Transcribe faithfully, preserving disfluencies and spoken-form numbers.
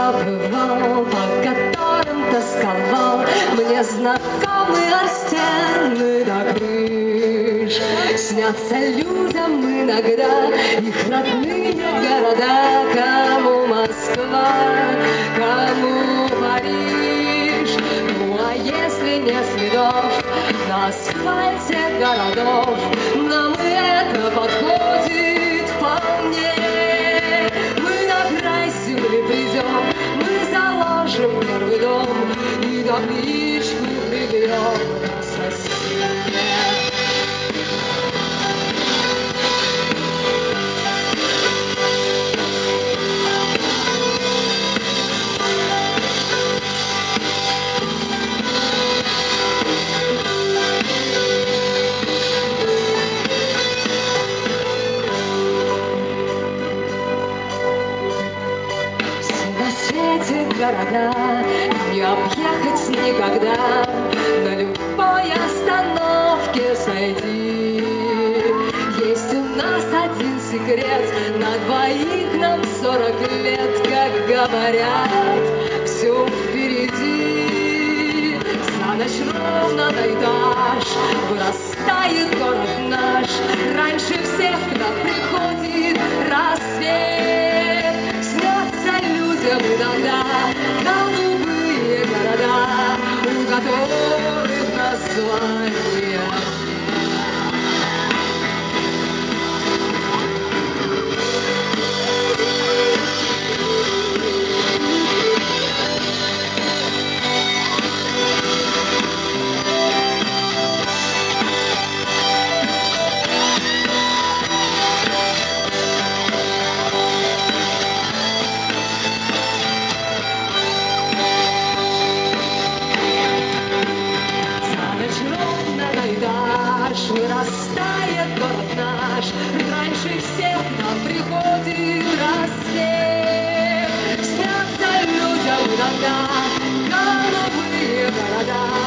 забывал, по которым тосковал. Мне знакомы от стены до крыш, снятся людям иногда их родные города. Кому Москва, кому Париж. Ну а если нет следов на асфальте городов, нам и это подходит вполне. Мы на край земли придем, мы заложим первый дом и табличку прибьем к соседке. Города не объехать никогда, на любой остановке сойди. Есть у нас один секрет, на двоих нам сорок лет, как говорят, все впереди. За ночь ровно на этаж вырастает город наш, раньше всех к нам приходит рассвет. Снятся людям иногда голубые города, у которых названия. Вырастает город наш, раньше всех к нам приходит рассвет. Снятся людям иногда голубые города,